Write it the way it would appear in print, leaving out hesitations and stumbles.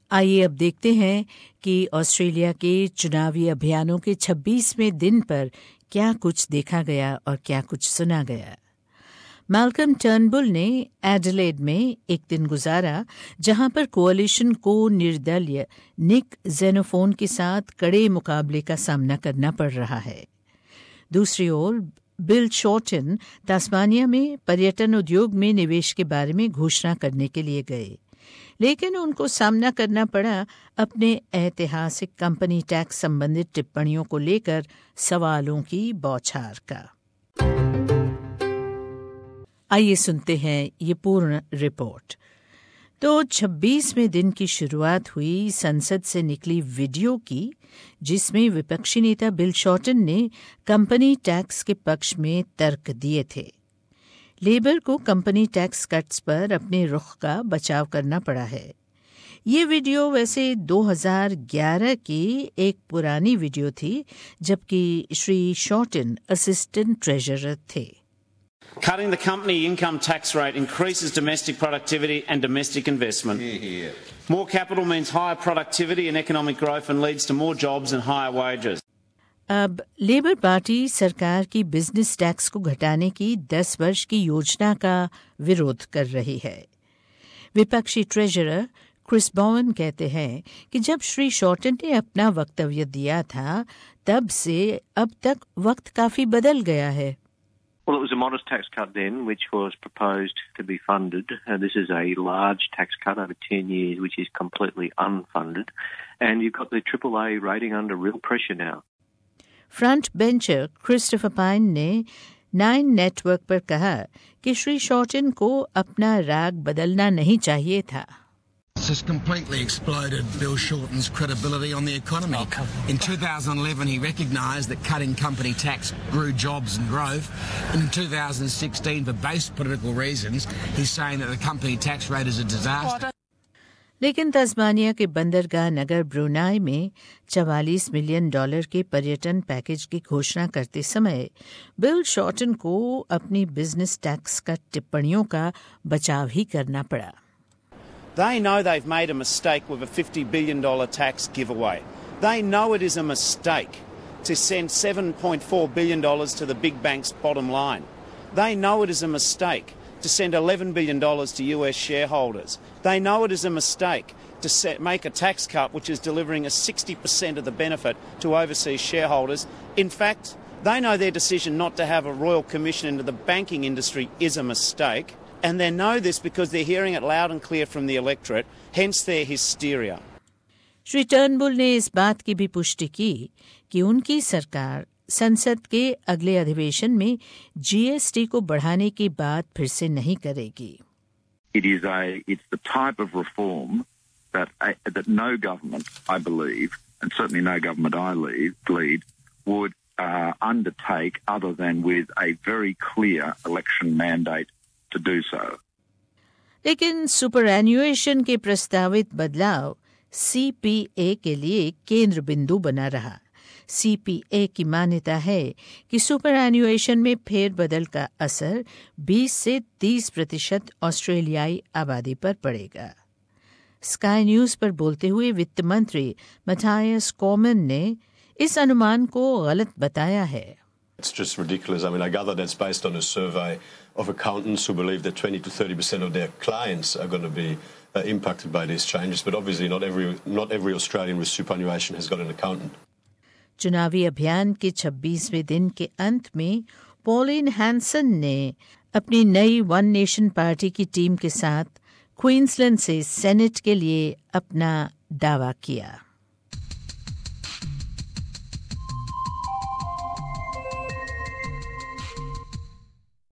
आइए अब देखते हैं कि ऑस्ट्रेलिया के चुनावी अभियानों के 26वें दिन पर क्या कुछ देखा गया और क्या कुछ सुना गया। मैल्कम टर्नबुल ने एडिलेड में एक दिन गुजारा जहां पर कोalition को निर्दलीय निक जेनोफोन के साथ कड़े मुकाबले का सामना करना पड़ रहा है। दूसरी ओर बिल शॉर्टन तास्मानिया में पर्यटन उद्योग में निवेश के बारे में घोषणा करने के लिए गए, लेकिन उनको सामना करना पड़ा अपने ऐतिहासिक कंपनी टैक्स संबंधित टिप्पणियों को लेकर सवालों की बौछार का। आइए सुनते हैं ये पूर्ण रिपोर्ट। तो 26वें दिन की शुरुआत हुई संसद से निकली वीडियो की, जिसमें विपक्षी नेता बिल शॉर्टन ने कंपनी टैक्स के पक्ष में तर्क दिए थे। लेबर को कंपनी टैक्स कट्स पर अपने रुख का बचाव करना पड़ा है। ये वीडियो वैसे 2011 की एक पुरानी वीडियो थी, जबकि श्री शॉर्टन असिस्टेंट ट्रेजरर थे। Cutting the company income tax rate increases domestic productivity and domestic investment. More capital means higher productivity and economic growth and leads to more jobs and higher wages. अब Labor party सरकार की business tax को घटाने की 10 वर्ष की योजना का विरोध कर रही है। विपक्षी ट्रेजरर क्रिस बोवन कहते हैं कि जब श्री शॉर्टन ने अपना वक्तव्य दिया था, तब से अब तक वक्त काफी बदल गया है। Well, it was a modest tax cut then, which was proposed to be funded. This is a large tax cut over 10 years, which is completely unfunded. And you've got the AAA rating under real pressure now. Front bencher Christopher Pyne ने 9 network पर कहा कि Shri shorten को अपना राग बदलना नहीं चाहिए था। This has completely exploded Bill Shorten's credibility on the economy. In 2011, he recognised that cutting company tax grew jobs and growth. And in 2016, for base political reasons, he's saying that the company tax rate is a disaster. लेकिन Tasmania के बंदरगाह नगर Brunei में $44 million के पर्यटन package की घोषणा करते समय बिल शॉर्टन को अपनी बिजनेस टैक्स कट टिप्पणियों का बचाव ही करना पड़ा। They know they've made a mistake with a $50 billion tax giveaway. They know it is a mistake to send $7.4 billion to the big bank's bottom line. They know it is a mistake to send $11 billion to US shareholders. They know it is a mistake to make a tax cut which is delivering a 60% of the benefit to overseas shareholders. In fact, they know their decision not to have a royal commission into the banking industry is a mistake. And they know this because they're hearing it loud and clear from the electorate, hence their hysteria. Shri Turnbull ने इस बात की भी पुष्टि की कि उनकी सरकार संसद के अगले अधिवेशन में जीएसटी को बढ़ाने की बात फिर से नहीं करेगी। It's the type of reform that no government, I believe, and certainly no government I lead, would undertake other than with a very clear election mandate to do so. लेकिन सुपरएन्युएशन के प्रस्तावित बदलाव सीपीए के लिए केंद्र बिंदु बना रहा। सीपीए की मान्यता है कि सुपरएन्युएशन में फेरबदल का असर 20 से 30% ऑस्ट्रेलियाई आबादी पर पड़ेगा। स्काई न्यूज पर बोलते हुए वित्त मंत्री मैथायस कॉमन ने इस अनुमान को गलत बताया है। It's just ridiculous. I mean, I gather that's based on a survey of accountants who believe that 20 to 30% of their clients are going to be impacted by these changes. But obviously, not every Australian with superannuation has got an accountant. चुनावी अभियान के 26वें दिन के अंत में pollen Hansen ने अपनी नई वन नेशन पार्टी की टीम के साथ क्वींसलैंड से सेनेट के लिए अपना दावा किया।